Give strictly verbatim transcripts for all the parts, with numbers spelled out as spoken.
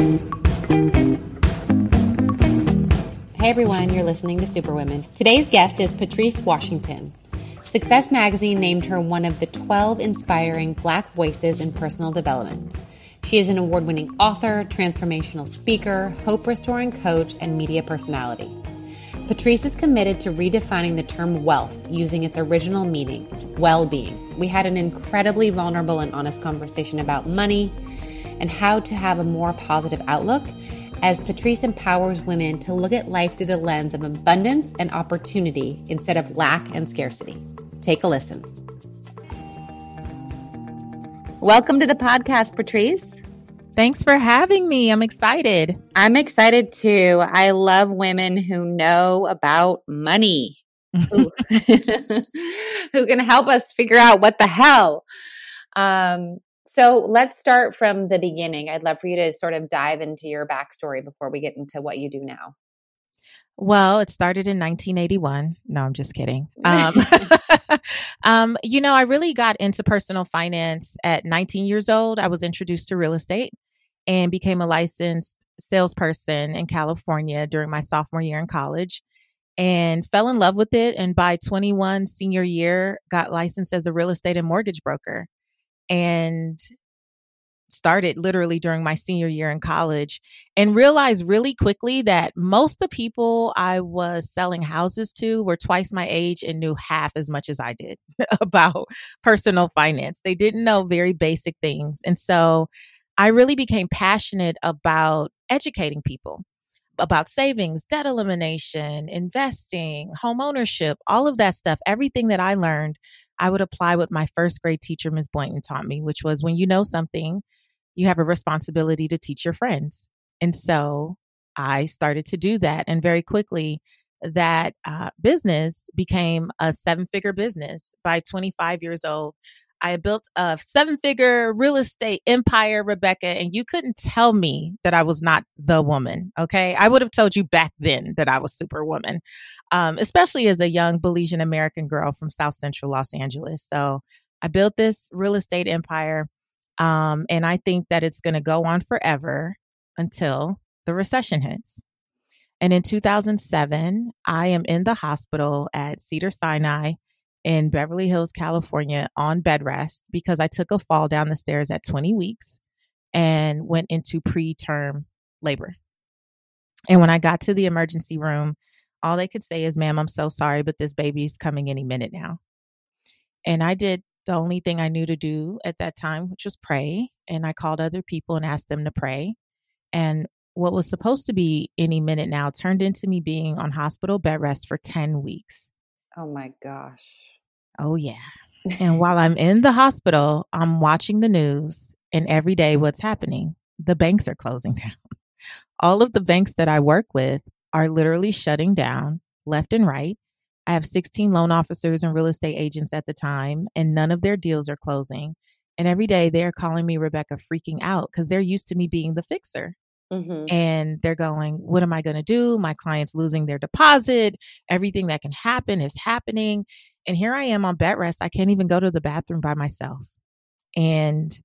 Hey everyone, you're listening to Superwomen. Today's guest is Patrice Washington. Success Magazine named her one of the twelve inspiring Black voices in personal development. She is an award-winning author, transformational speaker, hope-restoring coach, and media personality. Patrice is committed to redefining the term wealth using its original meaning, well-being. We had an incredibly vulnerable and honest conversation about money and how to have a more positive outlook as Patrice empowers women to look at life through the lens of abundance and opportunity instead of lack and scarcity. Take a listen. Welcome to the podcast, Patrice. Thanks for having me. I'm excited. I'm excited too. I love women who know about money, who, who can help us figure out what the hell. Um, So let's start from the beginning. I'd love for you to sort of dive into your backstory before we get into what you do now. Well, it started in nineteen eighty-one. No, I'm just kidding. Um, um, you know, I really got into personal finance at nineteen years old. I was introduced to real estate and became a licensed salesperson in California during my sophomore year in college and fell in love with it. And by twenty-one, senior year, got licensed as a real estate and mortgage broker. And started literally during my senior year in college and realized really quickly that most of the people I was selling houses to were twice my age and knew half as much as I did about personal finance. They didn't know very basic things. And so I really became passionate about educating people about savings, debt elimination, investing, home ownership, all of that stuff. Everything that I learned, I would apply what my first grade teacher, Miz Boynton, taught me, which was when you know something, you have a responsibility to teach your friends. And so I started to do that. And very quickly, that uh, business became a seven-figure business. By twenty-five years old, I had built a seven-figure real estate empire, Rebecca, and you couldn't tell me that I was not the woman, okay? I would have told you back then that I was Superwoman, um, especially as a young Belizean American girl from South Central Los Angeles. So I built this real estate empire, um, and I think that it's going to go on forever until the recession hits. And in two thousand seven, I am in the hospital at Cedars-Sinai in Beverly Hills, California on bed rest because I took a fall down the stairs at twenty weeks and went into preterm labor. And when I got to the emergency room, all they could say is, "Ma'am, I'm so sorry, but this baby's coming any minute now." And I did the only thing I knew to do at that time, which was pray. And I called other people and asked them to pray. And what was supposed to be any minute now turned into me being on hospital bed rest for ten weeks. Oh my gosh. Oh, yeah. And while I'm in the hospital, I'm watching the news, and every day what's happening? The banks are closing down. All of the banks that I work with are literally shutting down left and right. I have sixteen loan officers and real estate agents at the time, and none of their deals are closing. And every day they're calling me, Rebecca, freaking out because they're used to me being the fixer. Mm-hmm. And they're going, what am I going to do? My client's losing their deposit. Everything that can happen is happening. And here I am on bed rest. I can't even go to the bathroom by myself. And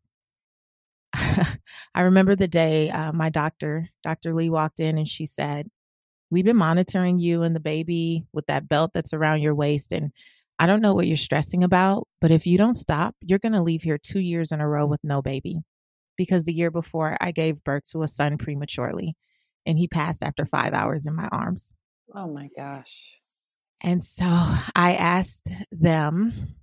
I remember the day uh, my doctor, Doctor Lee, walked in and she said, "We've been monitoring you and the baby with that belt that's around your waist. And I don't know what you're stressing about, but if you don't stop, you're going to leave here two years in a row with no baby." Because the year before I gave birth to a son prematurely and he passed after five hours in my arms. Oh my gosh. And so I asked them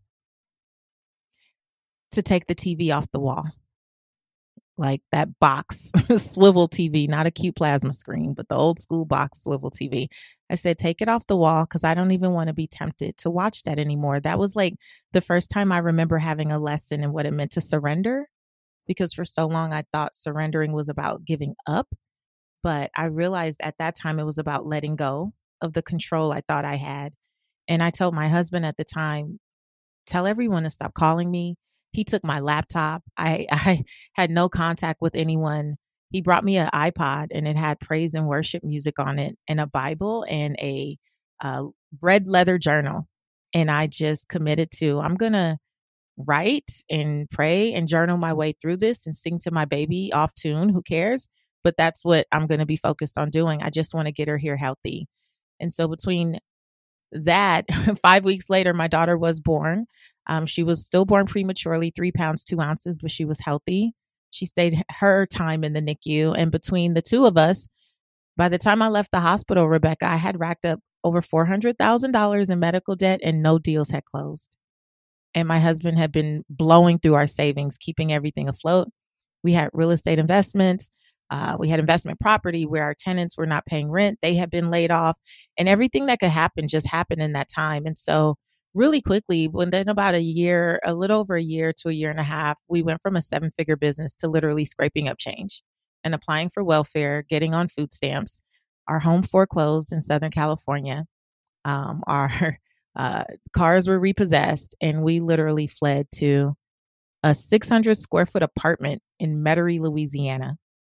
to take the T V off the wall, like that box, swivel T V, not a cute plasma screen, but the old school box swivel T V. I said, take it off the wall because I don't even want to be tempted to watch that anymore. That was like the first time I remember having a lesson in what it meant to surrender. Because for so long, I thought surrendering was about giving up. But I realized at that time, it was about letting go of the control I thought I had. And I told my husband at the time, tell everyone to stop calling me. He took my laptop. I, I had no contact with anyone. He brought me an iPod and it had praise and worship music on it and a Bible and a uh, red leather journal. And I just committed to, I'm going to write and pray and journal my way through this and sing to my baby off tune. Who cares? but that's what I'm going to be focused on doing. I just want to get her here healthy. And so between that, five weeks later, my daughter was born. Um, she was still born prematurely, three pounds, two ounces, but she was healthy. She stayed her time in the N I C U. And between the two of us, by the time I left the hospital, Rebecca, I had racked up over four hundred thousand dollars in medical debt and no deals had closed. And my husband had been blowing through our savings, keeping everything afloat. We had real estate investments. Uh, we had investment property where our tenants were not paying rent. They had been laid off, and everything that could happen just happened in that time. And so really quickly, within about a year, a little over a year to a year and a half, we went from a seven figure business to literally scraping up change and applying for welfare, getting on food stamps. Our home foreclosed in Southern California. Um, our uh, cars were repossessed, and we literally fled to a six hundred square foot apartment in Metairie, Louisiana.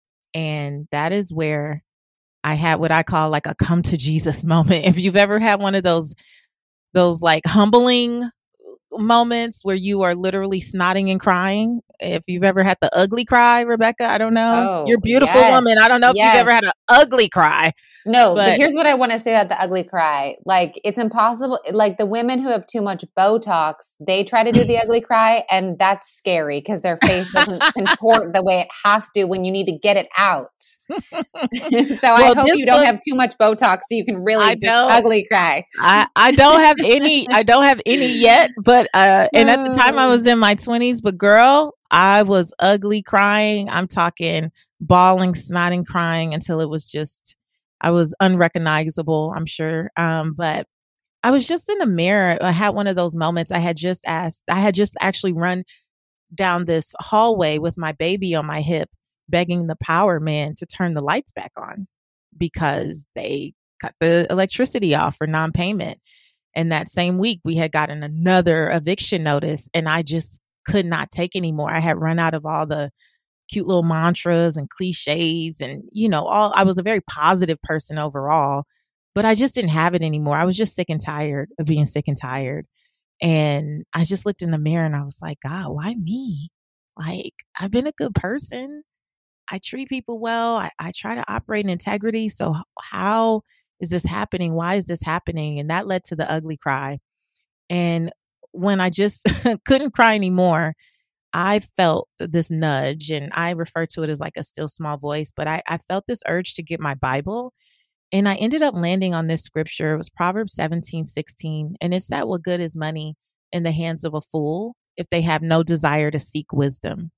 And that is where I had what I call like a come to Jesus moment. If you've ever had one of those, those like humbling moments where you are literally snotting and crying. If you've ever had the ugly cry, Rebecca, I don't know. Oh, You're a beautiful yes. woman. I don't know if yes. you've ever had an ugly cry. No, but, but here's what I want to say about the ugly cry. Like, it's impossible. Like, the women who have too much Botox, they try to do the ugly cry, and that's scary because their face doesn't contort the way it has to when you need to get it out. So well, I hope you don't was, have too much Botox so you can really do ugly cry. I, I don't have any. I don't have any yet. But uh, and at the time I was in my twenties. But girl, I was ugly crying. I'm talking bawling, snotting, crying until it was just. I was unrecognizable, I'm sure. Um, but I was just in the mirror. I had one of those moments. I had just asked, I had just actually run down this hallway with my baby on my hip, begging the power man to turn the lights back on because they cut the electricity off for non-payment. And that same week, we had gotten another eviction notice, and I just could not take anymore. I had run out of all the cute little mantras and cliches and, you know, all, I was a very positive person overall, but I just didn't have it anymore. I was just sick and tired of being sick and tired. And I just looked in the mirror and I was like, God, why me? Like, I've been a good person. I treat people well. I, I try to operate in integrity. So how is this happening? Why is this happening? And that led to the ugly cry. And when I just couldn't cry anymore, I felt this nudge, and I refer to it as like a still small voice, but I, I felt this urge to get my Bible. And I ended up landing on this scripture. It was Proverbs seventeen sixteen. And it said, what good is money in the hands of a fool if they have no desire to seek wisdom?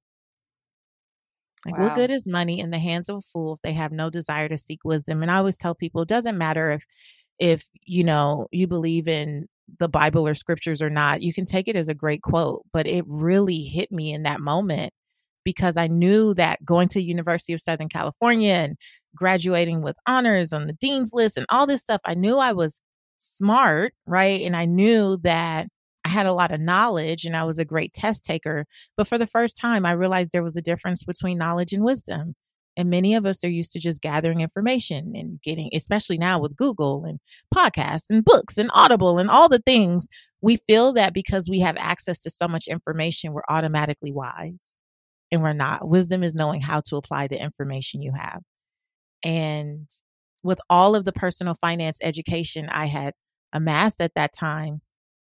Like, wow. What good is money in the hands of a fool if they have no desire to seek wisdom? And I always tell people, it doesn't matter if, if, you know, you believe in the Bible or scriptures or not, you can take it as a great quote, but it really hit me in that moment because I knew that going to University of Southern California and graduating with honors on the dean's list and all this stuff, I knew I was smart, right? And I knew that I had a lot of knowledge and I was a great test taker. But for the first time, I realized there was a difference between knowledge and wisdom. And many of us are used to just gathering information and getting, especially now with Google and podcasts and books and Audible and all the things, we feel that because we have access to so much information, we're automatically wise. And we're not. Wisdom is knowing how to apply the information you have. And with all of the personal finance education I had amassed at that time,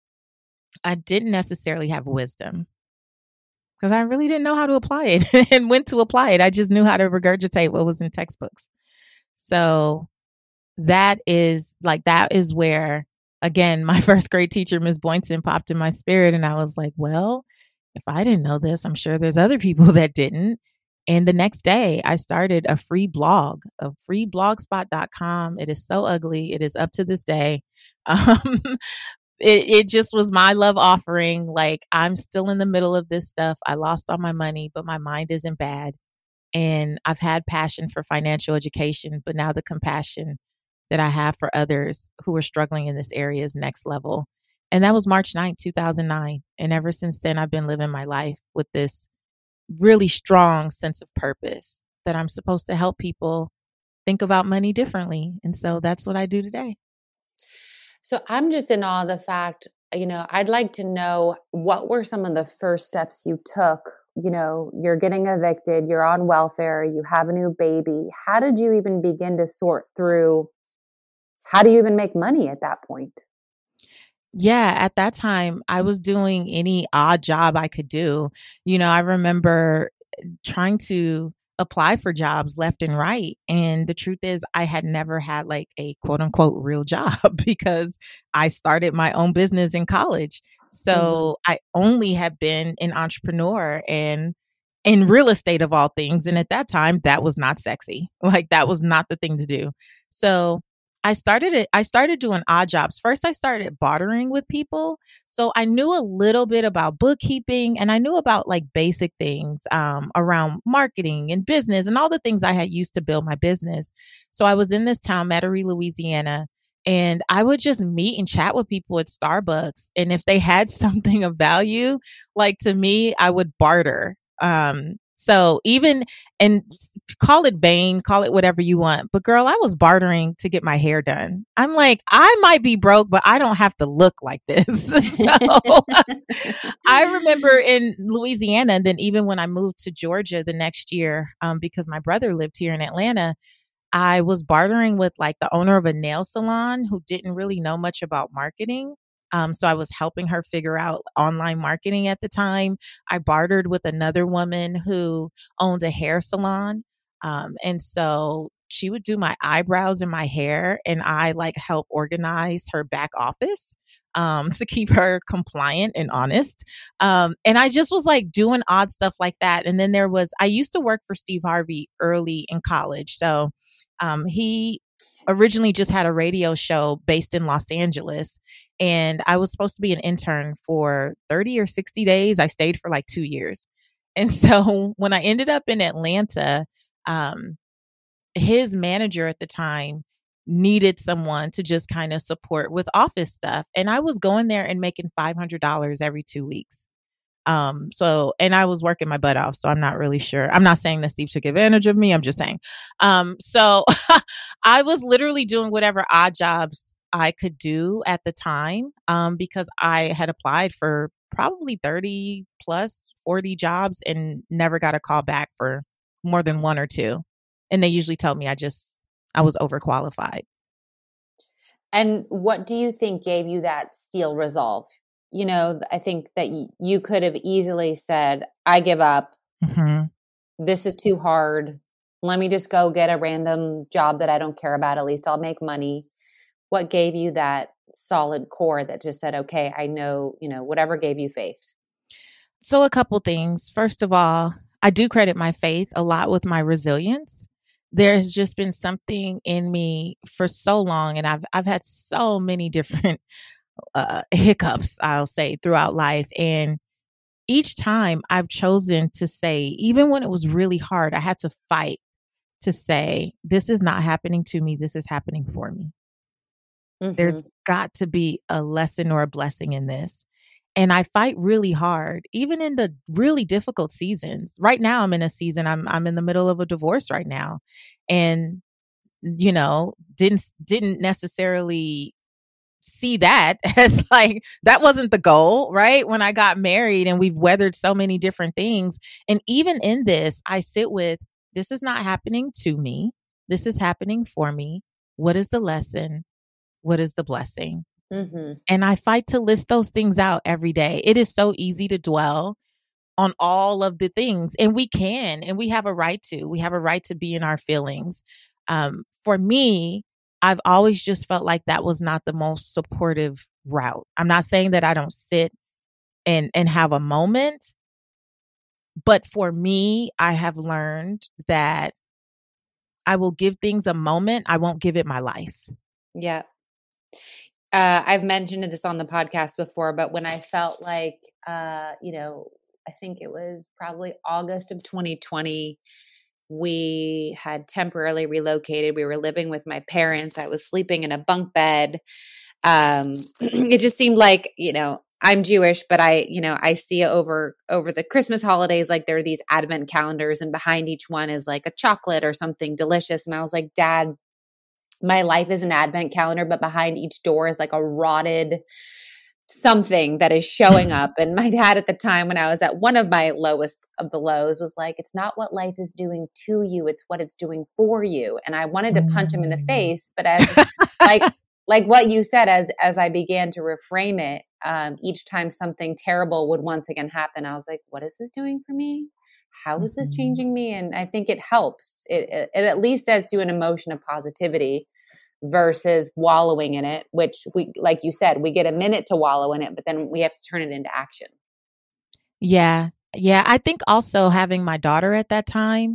I didn't necessarily have wisdom. Because I really didn't know how to apply it and when to apply it. I just knew how to regurgitate what was in textbooks. So that is like, that is where, again, my first grade teacher, Miz Boynton, popped in my spirit. And I was like, well, if I didn't know this, I'm sure there's other people that didn't. And the next day I started a free blog, a free blogspot dot com. It is so ugly. It is up to this day. Um, It, it just was my love offering. Like, I'm still in the middle of this stuff. I lost all my money, but my mind isn't bad. And I've had passion for financial education, but now the compassion that I have for others who are struggling in this area is next level. And that was March ninth, two thousand nine. And ever since then, I've been living my life with this really strong sense of purpose that I'm supposed to help people think about money differently. And so that's what I do today. So I'm just in awe of the fact, you know, I'd like to know what were some of the first steps you took you know, you're getting evicted, you're on welfare, you have a new baby. How did you even begin to sort through, how do you even make money at that point? Yeah, at that time, I was doing any odd job I could do. You know, I remember trying to apply for jobs left and right. And the truth is, I had never had like a quote unquote real job because I started my own business in college. So mm-hmm. I only had been an entrepreneur and in real estate of all things. And at that time, that was not sexy. Like that was not the thing to do. So I started it. I started doing odd jobs. First, I started bartering with people. So I knew a little bit about bookkeeping and I knew about like basic things um, around marketing and business and all the things I had used to build my business. So I was in this town, Metairie, Louisiana, and I would just meet and chat with people at Starbucks. And if they had something of value, like to me, I would barter. Um, So even, and call it vain, call it whatever you want. But girl, I was bartering to get my hair done. I'm like, I might be broke, but I don't have to look like this. So I remember in Louisiana, and then even when I moved to Georgia the next year, um, because my brother lived here in Atlanta, I was bartering with like the owner of a nail salon who didn't really know much about marketing. Um, so I was helping her figure out online marketing at the time. I bartered with another woman who owned a hair salon. Um, and so she would do my eyebrows and my hair, and I like help organize her back office um, to keep her compliant and honest. Um, and I just was like doing odd stuff like that. And then there was, I used to work for Steve Harvey early in college. So um, he originally just had a radio show based in Los Angeles. And I was supposed to be an intern for thirty or sixty days. I stayed for like two years. And so when I ended up in Atlanta, um, his manager at the time needed someone to just kind of support with office stuff. And I was going there and making five hundred dollars every two weeks. Um, so, and I was working my butt off. So I'm not really sure. I'm not saying that Steve took advantage of me. I'm just saying. Um, so I was literally doing whatever odd jobs I could do at the time, um, because I had applied for probably thirty plus forty jobs and never got a call back for more than one or two. And they usually told me I just, I was overqualified. And what do you think gave you that steel resolve? You know, I think that y- you could have easily said, I give up. Mm-hmm. This is too hard. Let me just go get a random job that I don't care about. At least I'll make money. What gave you that solid core that just said, okay, I know, you know, whatever gave you faith? So a couple things. First of all, I do credit my faith a lot with my resilience. There's just been something in me for so long, and I've I've had so many different uh, hiccups, I'll say, throughout life. And each time I've chosen to say, even when it was really hard, I had to fight to say, this is not happening to me. This is happening for me. Mm-hmm. There's got to be a lesson or a blessing in this. And I fight really hard, even in the really difficult seasons. Right now, I'm in a season, I'm I'm in the middle of a divorce right now. And, you know, didn't didn't necessarily see that as like, that wasn't the goal, right? When I got married, and we've weathered so many different things. And even in this, I sit with, this is not happening to me. This is happening for me. What is the lesson? What is the blessing? Mm-hmm. And I fight to list those things out every day. It is so easy to dwell on all of the things, and we can, and we have a right to. We have a right to be in our feelings. Um, for me, I've always just felt like that was not the most supportive route. I'm not saying that I don't sit and and have a moment, but for me, I have learned that I will give things a moment. I won't give it my life. Yeah. Uh, I've mentioned this on the podcast before, but when I felt like, uh, you know, I think it was probably August of twenty twenty, we had temporarily relocated. We were living with my parents. I was sleeping in a bunk bed. Um, it just seemed like, you know, I'm Jewish, but I, you know, I see over, over the Christmas holidays, like there are these advent calendars, and behind each one is like a chocolate or something delicious. And I was like, Dad, my life is an advent calendar, but behind each door is like a rotted something that is showing up. And my dad at the time, when I was at one of my lowest of the lows, was like, it's not what life is doing to you, it's what it's doing for you. And I wanted to punch him in the face, but as like like what you said, as as I began to reframe it, um, each time something terrible would once again happen, I was like, what is this doing for me? How is this changing me? And I think it helps. It, it, it at least sets you an emotion of positivity versus wallowing in it, which we, like you said, we get a minute to wallow in it, but then we have to turn it into action. Yeah. Yeah. I think also having my daughter at that time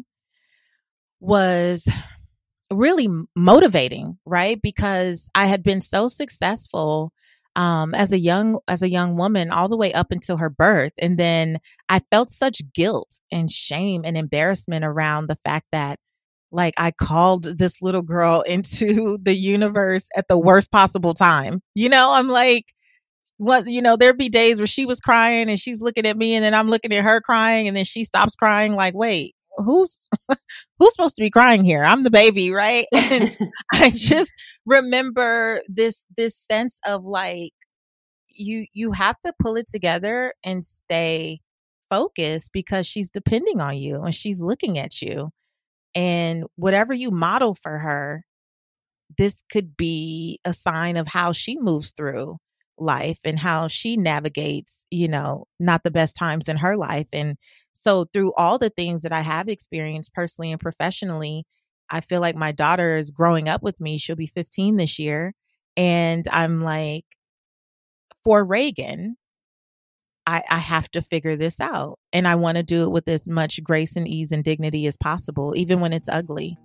was really motivating, right? Because I had been so successful um, as a young, as a young woman all the way up until her birth. And then I felt such guilt and shame and embarrassment around the fact that like I called this little girl into the universe at the worst possible time. You know, I'm like, what, you know, there'd be days where she was crying and she's looking at me and then I'm looking at her crying and then she stops crying like, wait, who's, who's supposed to be crying here? I'm the baby, right? And I just remember this, this sense of like, you, you have to pull it together and stay focused because she's depending on you and she's looking at you. And whatever you model for her, this could be a sign of how she moves through life and how she navigates, you know, not the best times in her life. And so through all the things that I have experienced personally and professionally, I feel like my daughter is growing up with me. She'll be fifteen this year. And I'm like, for Reagan, I, I have to figure this out. And I want to do it with as much grace and ease and dignity as possible, even when it's ugly.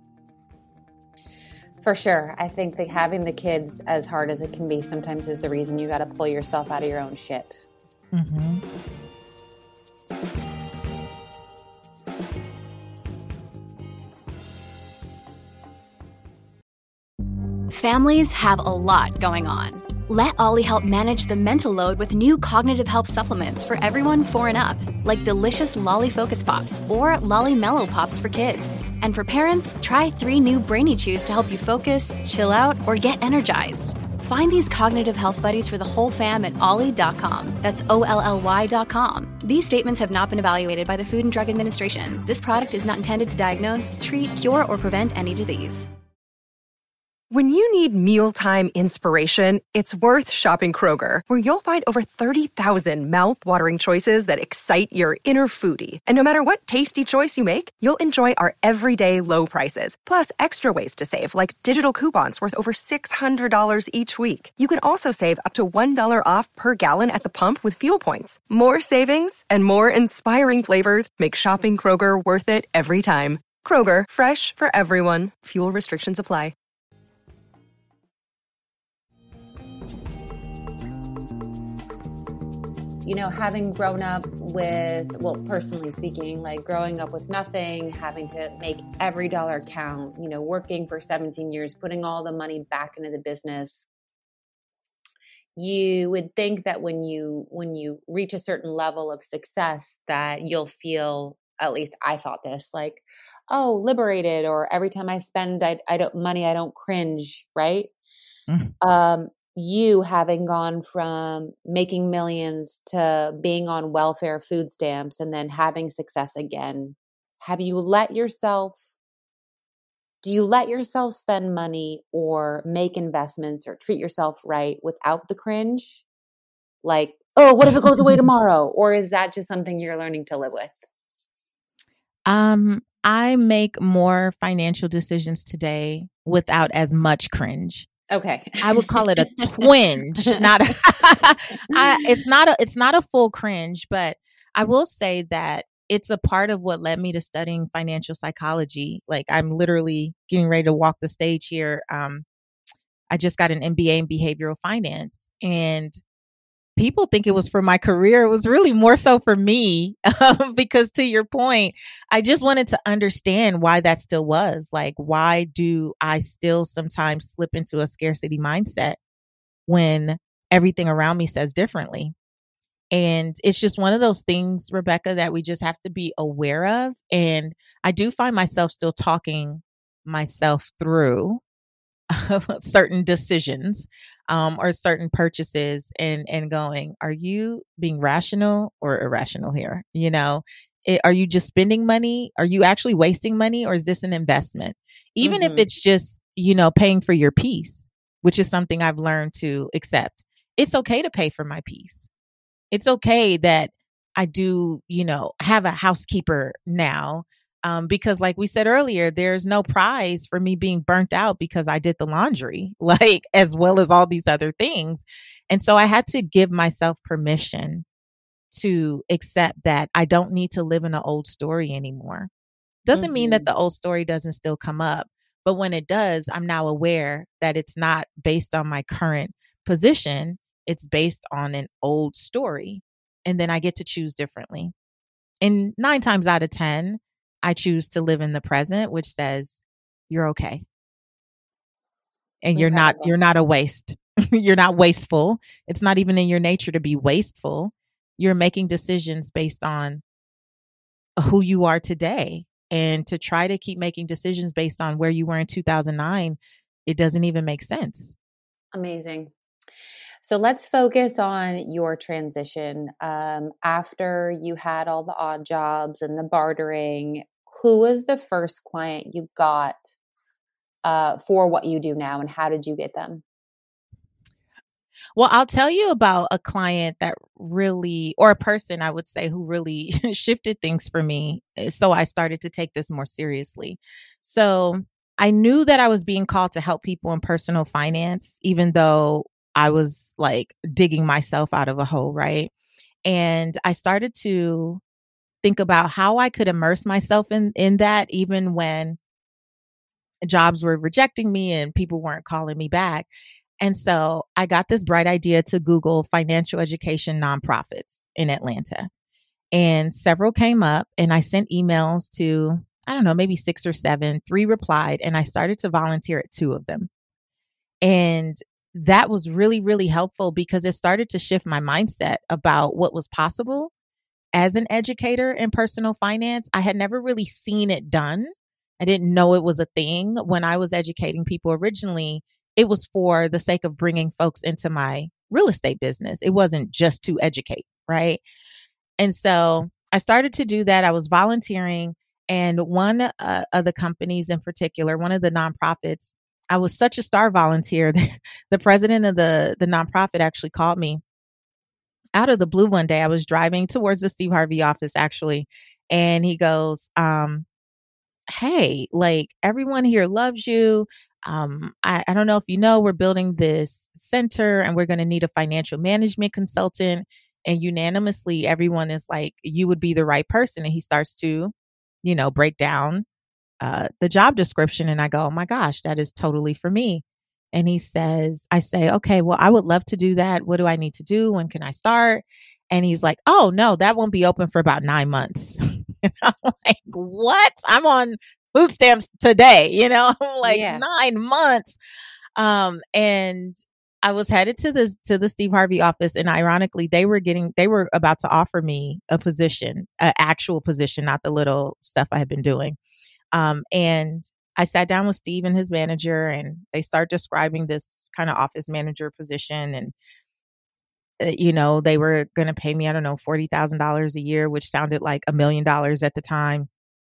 For sure. I think that having the kids, as hard as it can be, sometimes is the reason you got to pull yourself out of your own shit. Mm-hmm. Families have a lot going on. Let Ollie help manage the mental load with new cognitive help supplements for everyone four and up, like delicious Lolly Focus Pops or Lolly Mellow Pops for kids. And for parents, try three new Brainy Chews to help you focus, chill out, or get energized. Find these cognitive health buddies for the whole fam at ollie dot com. That's O L L Y dot com. These statements have not been evaluated by the Food and Drug Administration. This product is not intended to diagnose, treat, cure, or prevent any disease. When you need mealtime inspiration, it's worth shopping Kroger, where you'll find over thirty thousand mouth-watering choices that excite your inner foodie. And no matter what tasty choice you make, you'll enjoy our everyday low prices, plus extra ways to save, like digital coupons worth over six hundred dollars each week. You can also save up to one dollar off per gallon at the pump with fuel points. More savings and more inspiring flavors make shopping Kroger worth it every time. Kroger, fresh for everyone. Fuel restrictions apply. You know, having grown up with, well, personally speaking, like growing up with nothing, having to make every dollar count, you know, working for seventeen years, putting all the money back into the business, you would think that when you, when you reach a certain level of success that you'll feel, at least I thought this, like, oh, liberated, or every time I spend I, I don't money, I don't cringe, right? Mm-hmm. Um, you having gone from making millions to being on welfare food stamps and then having success again, have you let yourself, do you let yourself spend money or make investments or treat yourself right without the cringe? Like, oh, what if it goes away tomorrow? Or is that just something you're learning to live with? Um, I make more financial decisions today without as much cringe. Okay. I would call it a twinge, not a, I, it's not a, it's not a full cringe, but I will say that it's a part of what led me to studying financial psychology. Like I'm literally getting ready to walk the stage here. Um, I just got an M B A in behavioral finance, and people think it was for my career. It was really more so for me, um, because to your point, I just wanted to understand why that still was. Like, why do I still sometimes slip into a scarcity mindset when everything around me says differently? And it's just one of those things, Rebecca, that we just have to be aware of. And I do find myself still talking myself through certain decisions. um, or certain purchases and, and going, are you being rational or irrational here? You know, it, are you just spending money? Are you actually wasting money, or is this an investment? Even Mm-hmm. if it's just, you know, paying for your peace, which is something I've learned to accept. It's okay to pay for my peace. It's okay that I do, you know, have a housekeeper now. Um, because like we said earlier, there's no prize for me being burnt out because I did the laundry, like, as well as all these other things. And so I had to give myself permission to accept that I don't need to live in an old story anymore. Doesn't Mm-hmm. mean that the old story doesn't still come up, but when it does, I'm now aware that it's not based on my current position. It's based on an old story. And then I get to choose differently. And nine times out of ten, I choose to live in the present, which says you're okay. And you're not, Incredible. you're not a waste. You're not wasteful. It's not even in your nature to be wasteful. You're making decisions based on who you are today. And to try to keep making decisions based on where you were in two thousand nine, it doesn't even make sense. Amazing. So let's focus on your transition. Um, after you had all the odd jobs and the bartering, who was the first client you got uh, for what you do now, and how did you get them? Well, I'll tell you about a client that really, or a person I would say, who really shifted things for me. So I started to take this more seriously. So I knew that I was being called to help people in personal finance, even though I was like digging myself out of a hole, right? And I started to think about how I could immerse myself in, in that, even when jobs were rejecting me and people weren't calling me back. And so I got this bright idea to Google financial education nonprofits in Atlanta. And several came up, and I sent emails to, I don't know, maybe six or seven. Three replied, and I started to volunteer at two of them. And that was really, really helpful because it started to shift my mindset about what was possible as an educator in personal finance. I had never really seen it done. I didn't know it was a thing. When I was educating people originally, it was for the sake of bringing folks into my real estate business. It wasn't just to educate, right? And so I started to do that. I was volunteering, and one uh, of the companies in particular, one of the nonprofits, I was such a star volunteer. The president of the, the nonprofit actually called me out of the blue one day. I was driving towards the Steve Harvey office, actually, and he goes, um, hey, like, everyone here loves you. Um, I, I don't know if you know, we're building this center and we're going to need a financial management consultant. And unanimously, everyone is like, you would be the right person. And he starts to, you know, break down uh, the job description. And I go, oh my gosh, that is totally for me. And he says, I say, okay, well, I would love to do that. What do I need to do? When can I start? And he's like, oh no, that won't be open for about nine months. And I'm like, what? I'm on food stamps today, you know, I'm like Yeah. nine months. Um, and I was headed to the, to the Steve Harvey office. And ironically, they were getting, they were about to offer me a position, an actual position, not the little stuff I had been doing. Um, and I sat down with Steve and his manager, and they start describing this kind of office manager position. And you know, they were going to pay me, I don't know, forty thousand dollars a year, which sounded like a million dollars at the time.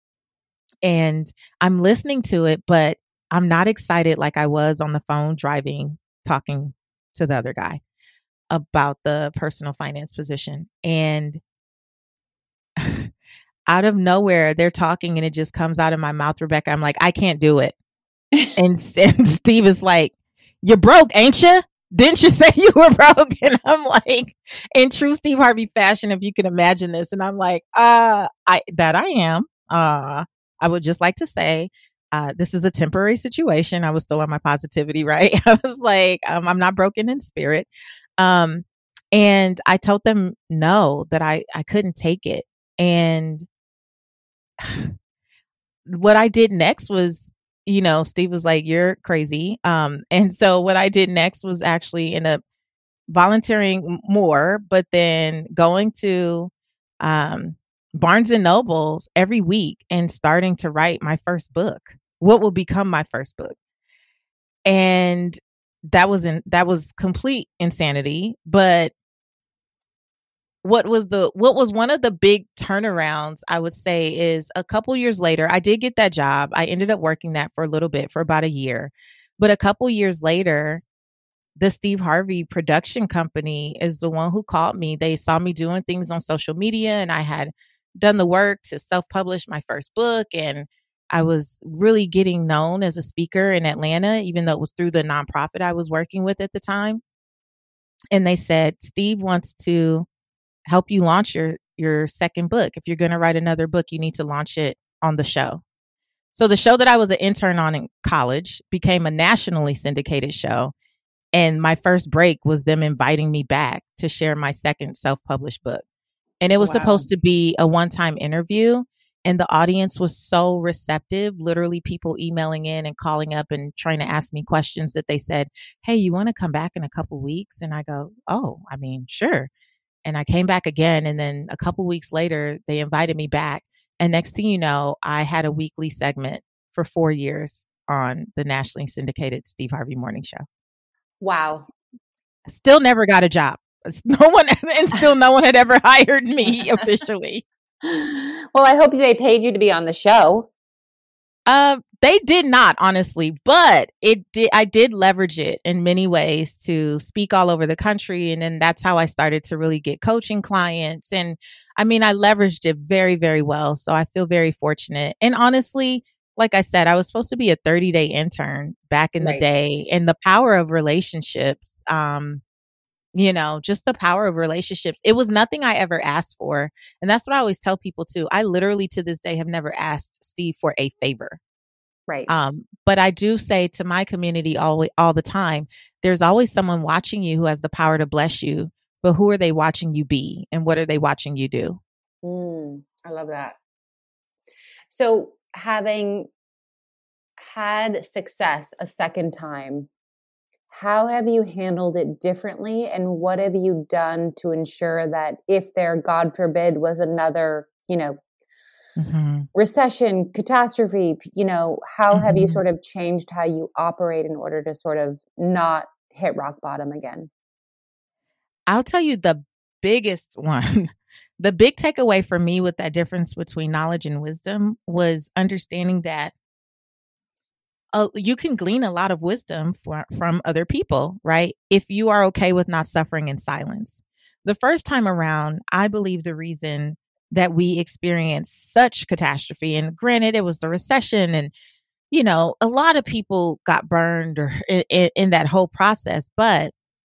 And I'm listening to it, but I'm not excited like I was on the phone driving, talking to the other guy about the personal finance position. And out of nowhere, they're talking and it just comes out of my mouth, Rebecca. I'm like, I can't do it. and, and Steve is like, you're broke, ain't you? Didn't you say you were broke? And I'm like, in true Steve Harvey fashion, if you can imagine this. And I'm like, uh, I, that I am, uh, I would just like to say, uh, this is a temporary situation. I was still on my positivity, right? I was like, um, I'm not broken in spirit. Um, and I told them no, that I, I couldn't take it. And what I did next was, you know, Steve was like, you're crazy. Um, and so what I did next was actually end up volunteering more, but then going to um, Barnes and Nobles every week and starting to write my first book, what will become my first book. And that was in, that was complete insanity. But what was the, what was one of the big turnarounds, I would say, is a couple years later, I did get that job. I ended up working that for a little bit, for about a year. But a couple years later, the Steve Harvey production company is the one who called me. They saw me doing things on social media, and I had done the work to self-publish my first book. And I was really getting known as a speaker in Atlanta, even though it was through the nonprofit I was working with at the time. And they said, Steve wants to help you launch your, your second book. If you're going to write another book, you need to launch it on the show. So the show that I was an intern on in college became a nationally syndicated show. And my first break was them inviting me back to share my second self-published book. And it was wow. supposed to be a one-time interview. And the audience was so receptive, literally people emailing in and calling up and trying to ask me questions that they said, hey, you want to come back in a couple weeks? And I go, oh, I mean, sure. And I came back again. And then a couple weeks later, they invited me back. And next thing you know, I had a weekly segment for four years on the nationally syndicated Steve Harvey Morning Show. Wow. Still never got a job. No one, and still no one had ever hired me officially. Well, I hope they paid you to be on the show. Um, they did not, honestly, but it did. I did leverage it in many ways to speak all over the country. And then that's how I started to really get coaching clients. And I mean, I leveraged it very, very well. So I feel very fortunate. And honestly, like I said, I was supposed to be a thirty day intern back in right. the day, and the power of relationships, um, you know, just the power of relationships. It was nothing I ever asked for. And that's what I always tell people too. I literally to this day have never asked Steve for a favor. Right. Um, but I do say to my community all, all the time, there's always someone watching you who has the power to bless you, but who are they watching you be? And what are they watching you do? Mm, I love that. So having had success a second time, how have you handled it differently? And what have you done to ensure that if there, God forbid, was another, you know, mm-hmm. recession, catastrophe, you know, how mm-hmm. have you sort of changed how you operate in order to sort of not hit rock bottom again? I'll tell you the biggest one. The big takeaway for me with that difference between knowledge and wisdom was understanding that uh, you can glean a lot of wisdom for, from other people, right? If you are okay with not suffering in silence. The first time around, I believe the reason that we experienced such catastrophe, and granted, it was the recession, and, you know, a lot of people got burned or in, in that whole process, but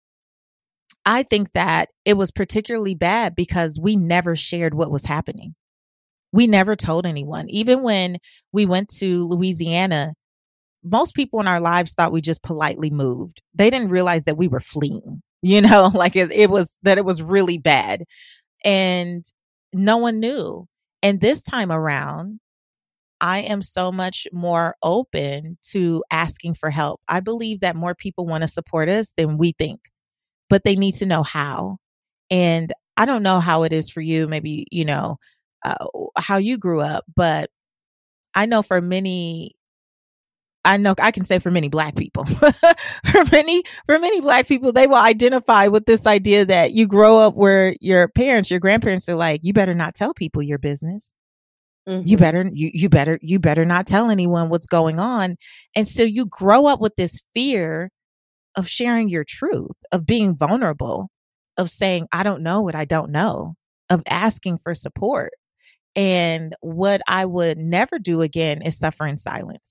I think that it was particularly bad because we never shared what was happening. We never told anyone. Even when we went to Louisiana, most people in our lives thought we just politely moved. They didn't realize that we were fleeing, you know, like it, it was that it was really bad, and no one knew. And this time around, I am so much more open to asking for help. I believe that more people want to support us than we think, but they need to know how. And I don't know how it is for you, maybe, you know, uh, how you grew up, but I know for many, I know I can say for many Black people, for many, for many Black people, they will identify with this idea that you grow up where your parents, your grandparents are like, you better not tell people your business. Mm-hmm. You better, you, you better, you better not tell anyone what's going on. And so you grow up with this fear of sharing your truth, of being vulnerable, of saying, I don't know what I don't know, of asking for support. And what I would never do again is suffer in silence.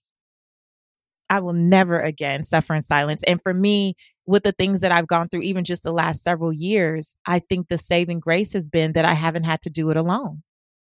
I will never again suffer in silence. And for me, with the things that I've gone through, even just the last several years, I think the saving grace has been that I haven't had to do it alone.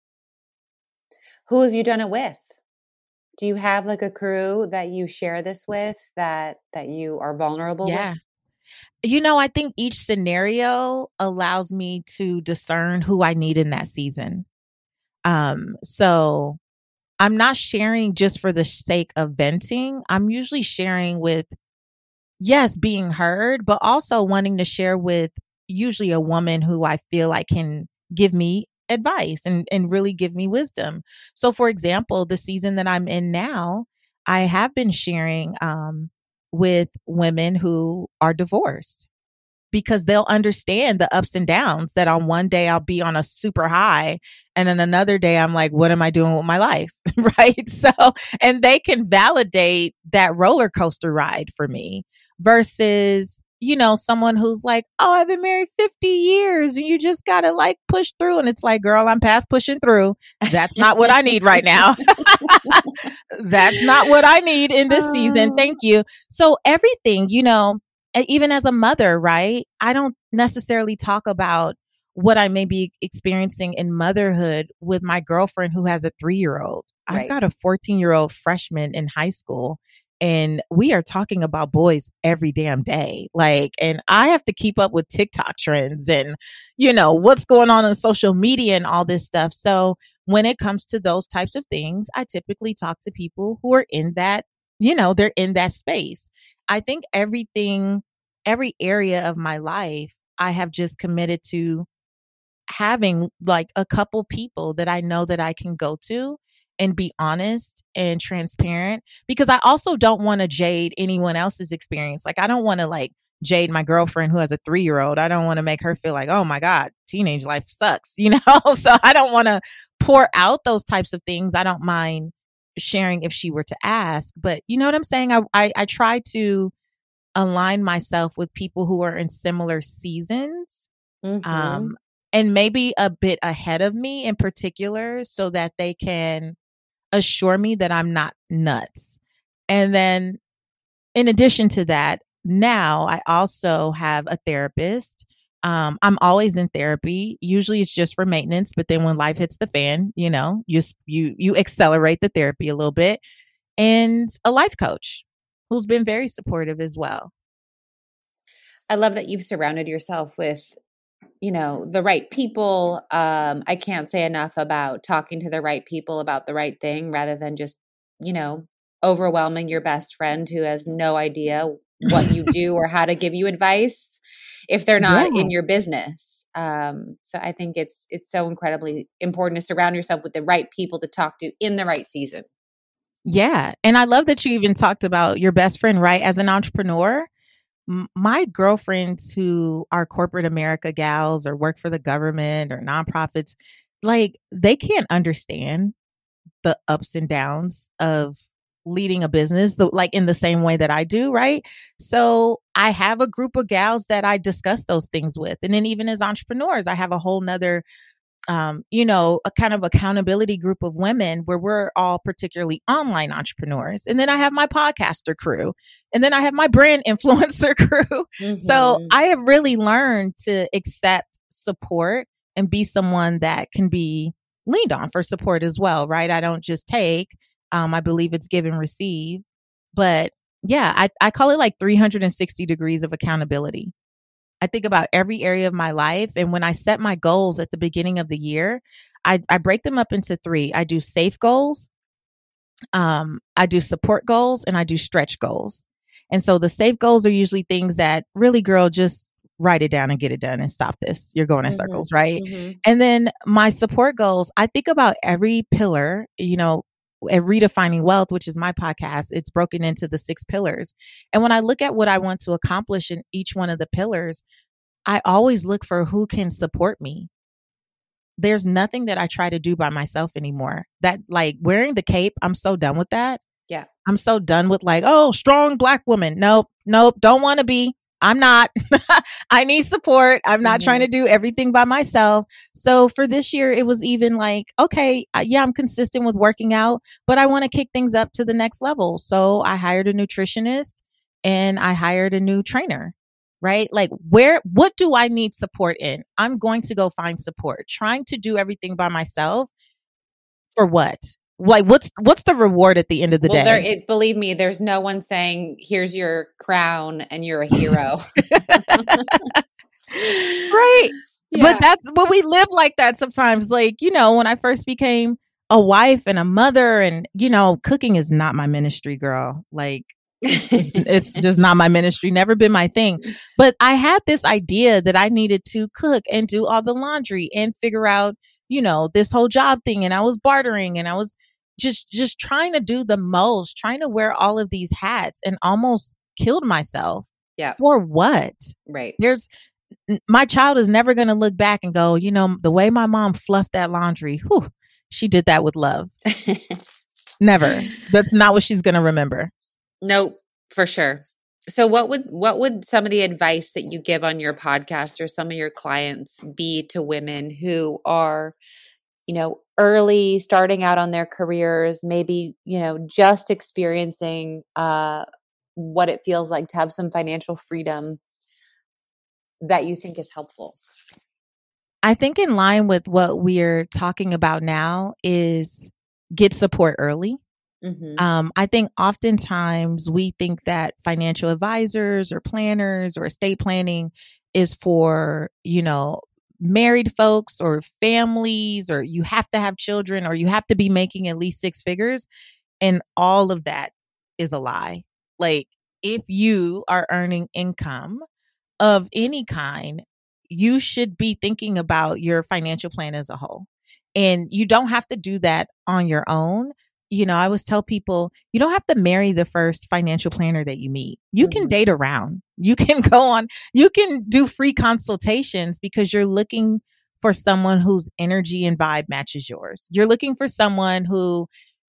Who have you done it with? Do you have like a crew that you share this with, that that you are vulnerable yeah. with? You know, I think each scenario allows me to discern who I need in that season. Um, so I'm not sharing just for the sake of venting. I'm usually sharing with, yes, being heard, but also wanting to share with usually a woman who I feel like can give me advice and, and really give me wisdom. So for example, the season that I'm in now, I have been sharing um, with women who are divorced, because they'll understand the ups and downs, that on one day I'll be on a super high and then another day I'm like, what am I doing with my life? Right. So, and they can validate that roller coaster ride for me versus, you know, someone who's like, oh, I've been married fifty years and you just got to like push through. And it's like, girl, I'm past pushing through. That's not what I need right now. That's not what I need in this season. Thank you. So everything, you know, even as a mother, right? I don't necessarily talk about what I may be experiencing in motherhood with my girlfriend who has a three-year-old. Right. I've got a fourteen-year-old freshman in high school, and we are talking about boys every damn day. Like, and I have to keep up with TikTok trends and, you know, what's going on on social media and all this stuff. So when it comes to those types of things, I typically talk to people who are in that, you know, they're in that space. I think everything, every area of my life, I have just committed to having like a couple people that I know that I can go to and be honest and transparent, because I also don't want to jade anyone else's experience. Like, I don't want to like jade my girlfriend who has a three-year-old. I don't want to make her feel like, oh my God, teenage life sucks, you know? So I don't want to pour out those types of things. I don't mind sharing if she were to ask, but you know what I'm saying? I, I, I try to align myself with people who are in similar seasons, mm-hmm. um, and maybe a bit ahead of me in particular, so that they can assure me that I'm not nuts. And then in addition to that, now I also have a therapist. Um, I'm always in therapy. Usually it's just for maintenance, but then when life hits the fan, you know, you, you, you accelerate the therapy a little bit, and a life coach who's been very supportive as well. I love that you've surrounded yourself with, you know, the right people. Um, I can't say enough about talking to the right people about the right thing, rather than just, you know, overwhelming your best friend who has no idea what you do or how to give you advice if they're not yeah. in your business. Um, so I think it's, it's so incredibly important to surround yourself with the right people to talk to in the right season. Yeah. And I love that you even talked about your best friend, right? As an entrepreneur, m- my girlfriends who are corporate America gals or work for the government or nonprofits, like, they can't understand the ups and downs of leading a business, the, like in the same way that I do. Right. So I have a group of gals that I discuss those things with. And then even as entrepreneurs, I have a whole nother Um, you know, a kind of accountability group of women where we're all particularly online entrepreneurs. And then I have my podcaster crew, and then I have my brand influencer crew. Mm-hmm. So I have really learned to accept support and be someone that can be leaned on for support as well. Right. I don't just take, um, I believe it's give and receive, but yeah, I, I call it like three hundred sixty degrees of accountability. I think about every area of my life. And when I set my goals at the beginning of the year, I, I break them up into three. I do safe goals, um, I do support goals, and I do stretch goals. And so the safe goals are usually things that really, girl, just write it down and get it done and stop this. You're going in mm-hmm. circles, right? Mm-hmm. And then my support goals, I think about every pillar, you know, at Redefining Wealth, which is my podcast, it's broken into the six pillars. And when I look at what I want to accomplish in each one of the pillars, I always look for who can support me. There's nothing that I try to do by myself anymore. That, like, wearing the cape, I'm so done with that. Yeah. I'm so done with like, oh, strong Black woman. Nope. Nope. Don't want to be. I'm not. I need support. I'm not mm-hmm. trying to do everything by myself. So for this year, it was even like, okay, yeah, I'm consistent with working out, but I want to kick things up to the next level. So I hired a nutritionist and I hired a new trainer, right? Like, where, what do I need support in? I'm going to go find support. Trying to do everything by myself for what? Like, what's what's the reward at the end of the well, day? There, it, believe me, there's no one saying, here's your crown and you're a hero. Right. Yeah. But that's what we live like that sometimes. Like, you know, when I first became a wife and a mother, and, you know, cooking is not my ministry, girl. Like, it's, it's just not my ministry, never been my thing. But I had this idea that I needed to cook and do all the laundry and figure out, you know, this whole job thing. And I was bartering and I was just, just trying to do the most, trying to wear all of these hats and almost killed myself. Yeah. For what? Right. There's, my child is never going to look back and go, you know, the way my mom fluffed that laundry, whew, she did that with love. Never. That's not what she's going to remember. Nope, for sure. So what would what would some of the advice that you give on your podcast or some of your clients be to women who are, you know, early, starting out on their careers, maybe, you know, just experiencing uh, what it feels like to have some financial freedom that you think is helpful? I think in line with what we're talking about now is get support early. Mm-hmm. Um, I think oftentimes we think that financial advisors or planners or estate planning is for, you know, married folks or families, or you have to have children, or you have to be making at least six figures. And all of that is a lie. Like, if you are earning income of any kind, you should be thinking about your financial plan as a whole. And you don't have to do that on your own. You know, I always tell people, you don't have to marry the first financial planner that you meet. You mm-hmm. can date around. You can go on, you can do free consultations because you're looking for someone whose energy and vibe matches yours. You're looking for someone who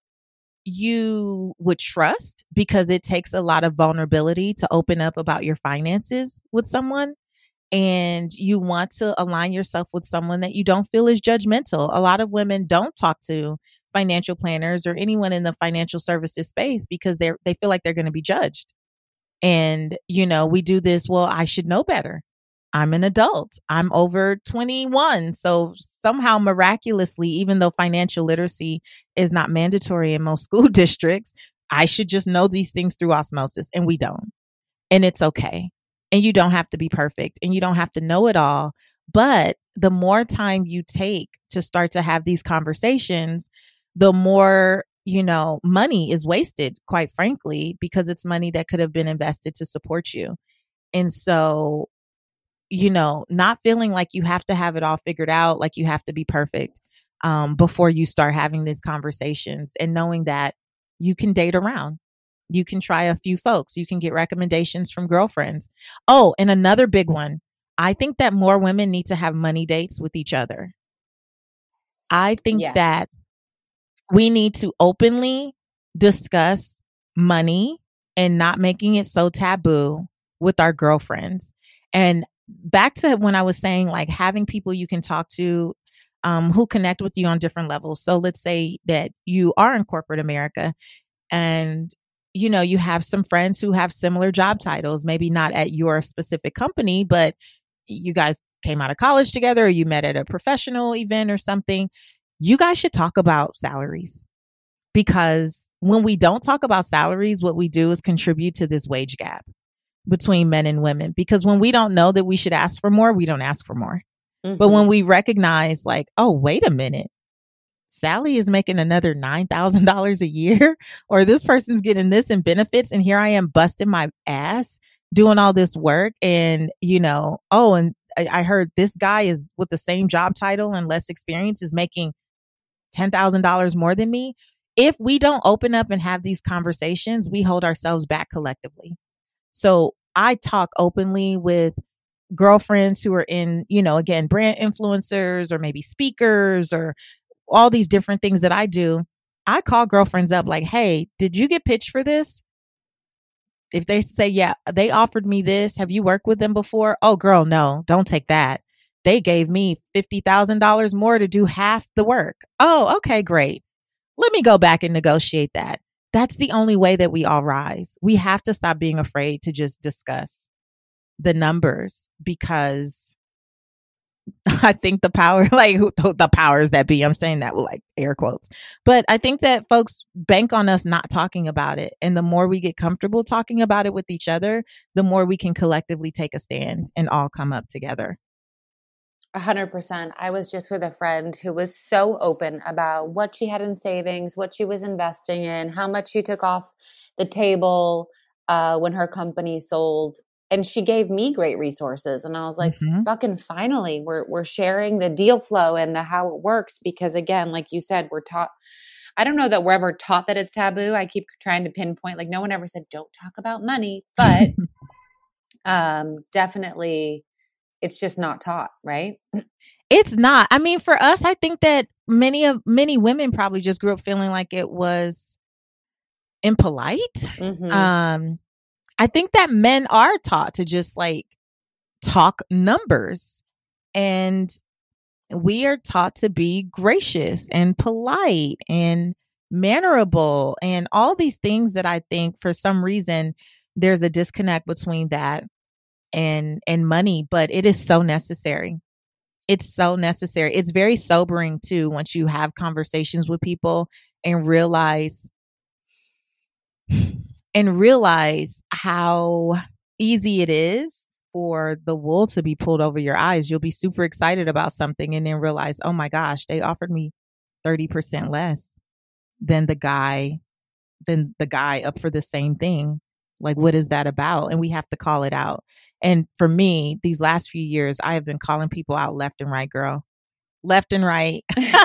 you would trust, because it takes a lot of vulnerability to open up about your finances with someone. And you want to align yourself with someone that you don't feel is judgmental. A lot of women don't talk to financial planners or anyone in the financial services space because they they feel like they're going to be judged. And, you know, we do this, well, I should know better. I'm an adult. I'm over twenty-one. So somehow miraculously, even though financial literacy is not mandatory in most school districts, I should just know these things through osmosis. And we don't. And it's okay. And you don't have to be perfect, and you don't have to know it all. But the more time you take to start to have these conversations, the more, you know, money is wasted, quite frankly, because it's money that could have been invested to support you. And so, you know, not feeling like you have to have it all figured out, like you have to be perfect um, before you start having these conversations, and knowing that you can date around. You can try a few folks. You can get recommendations from girlfriends. Oh, and another big one. I think that more women need to have money dates with each other. I think yes. that we need to openly discuss money and not making it so taboo with our girlfriends. And back to when I was saying, like, having people you can talk to um, who connect with you on different levels. So let's say that you are in corporate America, and you know, you have some friends who have similar job titles, maybe not at your specific company, but you guys came out of college together, or you met at a professional event or something. You guys should talk about salaries, because when we don't talk about salaries, what we do is contribute to this wage gap between men and women. Because when we don't know that we should ask for more, we don't ask for more. Mm-hmm. But when we recognize, like, oh, wait a minute, Sally is making another nine thousand dollars a year, or this person's getting this in benefits, and here I am busting my ass doing all this work. And, you know, oh, and I, I heard this guy is with the same job title and less experience is making ten thousand dollars more than me. If we don't open up and have these conversations, we hold ourselves back collectively. So I talk openly with girlfriends who are in, you know, again, brand influencers or maybe speakers or all these different things that I do. I call girlfriends up like, hey, did you get pitched for this? If they say, yeah, they offered me this. Have you worked with them before? Oh, girl, no, don't take that. They gave me fifty thousand dollars more to do half the work. Oh, okay, great. Let me go back and negotiate that. That's the only way that we all rise. We have to stop being afraid to just discuss the numbers, because I think the power, like the powers that be, I'm saying that with like air quotes, but I think that folks bank on us not talking about it. And the more we get comfortable talking about it with each other, the more we can collectively take a stand and all come up together. A hundred percent. I was just with a friend who was so open about what she had in savings, what she was investing in, how much she took off the table uh, when her company sold. And she gave me great resources. And I was like, mm-hmm. fucking finally, we're we're sharing the deal flow and the how it works. Because again, like you said, we're taught, I don't know that we're ever taught that it's taboo. I keep trying to pinpoint, like no one ever said, don't talk about money, but um, definitely it's just not taught, right? It's not. I mean, for us, I think that many of many women probably just grew up feeling like it was impolite. Mm-hmm. Um, I think that men are taught to just like talk numbers, and we are taught to be gracious and polite and mannerable and all these things that I think for some reason there's a disconnect between that and and money, but it is so necessary. It's so necessary. It's very sobering too once you have conversations with people and realize and realize how easy it is for the wool to be pulled over your eyes. You'll be super excited about something and then realize, oh my gosh, they offered me thirty percent less than the guy, than the guy up for the same thing. Like, what is that about? And we have to call it out. And for me, these last few years, I have been calling people out left and right, girl. Left and right.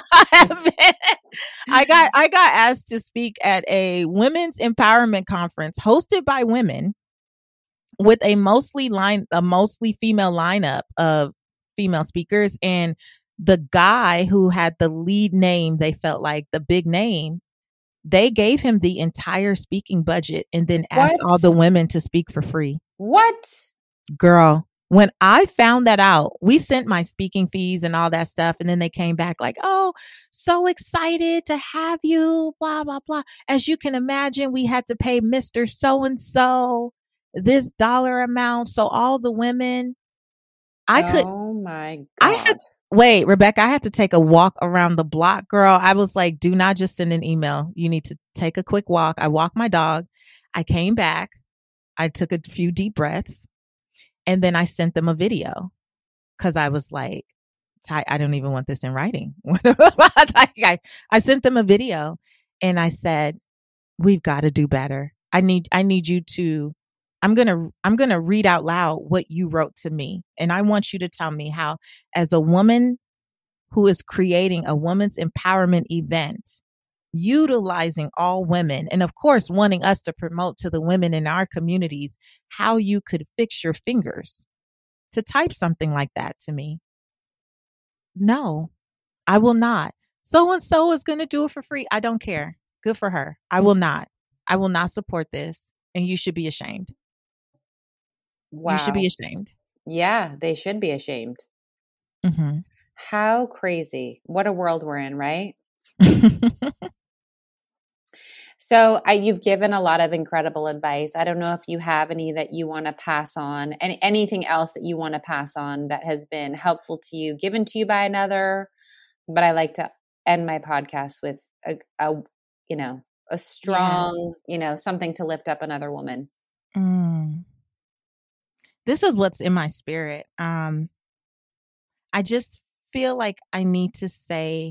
I got I got asked to speak at a women's empowerment conference hosted by women with a mostly line a mostly female lineup of female speakers. And the guy who had the lead name, they felt like the big name, they gave him the entire speaking budget and then asked what? all the women to speak for free. What? Girl, when I found that out, we sent my speaking fees and all that stuff. And then they came back like, oh, so excited to have you, blah, blah, blah. As you can imagine, we had to pay Mister So-and-so this dollar amount. So all the women, I could. Oh my God. I had, wait, Rebecca, I had to take a walk around the block, girl. I was like, do not just send an email. You need to take a quick walk. I walked my dog. I came back. I took a few deep breaths. And then I sent them a video because I was like, I don't even want this in writing. I, I sent them a video and I said, we've got to do better. I need I need you to I'm going to I'm going to read out loud what you wrote to me. And I want you to tell me how, as a woman who is creating a women's empowerment event, utilizing all women, and of course, wanting us to promote to the women in our communities, how you could fix your fingers to type something like that to me. No, I will not. So-and-so is going to do it for free. I don't care. Good for her. I will not. I will not support this. And you should be ashamed. Wow. You should be ashamed. Yeah, they should be ashamed. Mm-hmm. How crazy. What a world we're in, right? So I, you've given a lot of incredible advice. I don't know if you have any that you want to pass on, and anything else that you want to pass on that has been helpful to you, given to you by another. But I like to end my podcast with a, a you know, a strong, yeah. you know, something to lift up another woman. Mm. This is what's in my spirit. Um, I just feel like I need to say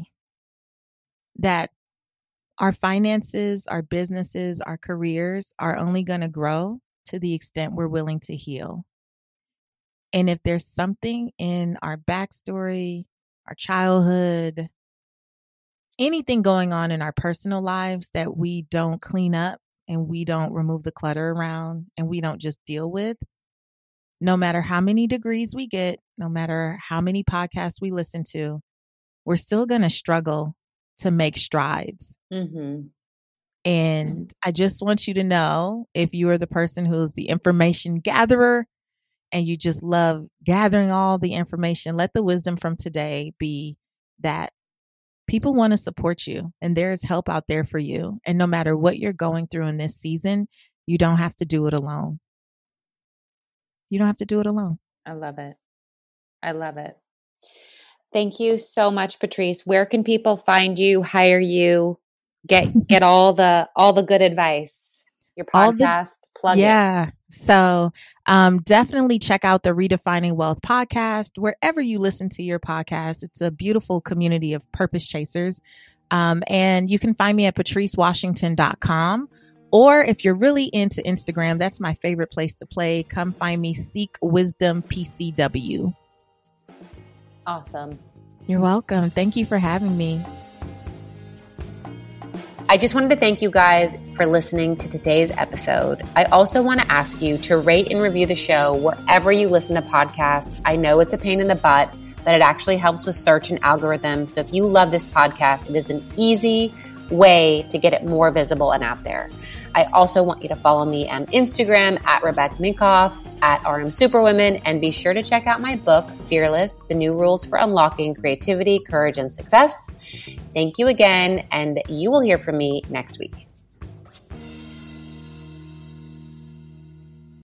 that our finances, our businesses, our careers are only going to grow to the extent we're willing to heal. And if there's something in our backstory, our childhood, anything going on in our personal lives that we don't clean up and we don't remove the clutter around and we don't just deal with, no matter how many degrees we get, no matter how many podcasts we listen to, we're still going to struggle to make strides. Mm-hmm. And I just want you to know, if you are the person who is the information gatherer and you just love gathering all the information, let the wisdom from today be that people want to support you and there's help out there for you. And no matter what you're going through in this season, you don't have to do it alone. You don't have to do it alone. I love it. I love it. Thank you so much, Patrice. Where can people find you, hire you, get get all the all the good advice? Your podcast, the, plug yeah. it. Yeah. So um, definitely check out the Redefining Wealth podcast, wherever you listen to your podcast. It's a beautiful community of purpose chasers. Um, and you can find me at patrice washington dot com. Or if you're really into Instagram, that's my favorite place to play. Come find me, Seek Wisdom P C W. Awesome. You're welcome. Thank you for having me. I just wanted to thank you guys for listening to today's episode. I also want to ask you to rate and review the show wherever you listen to podcasts. I know it's a pain in the butt, but it actually helps with search and algorithm. So if you love this podcast, it is an easy way to get it more visible and out there. I also want you to follow me on Instagram at Rebecca Minkoff, at R M Superwomen, and be sure to check out my book, Fearless, The New Rules for Unlocking Creativity, Courage, and Success. Thank you again, and you will hear from me next week.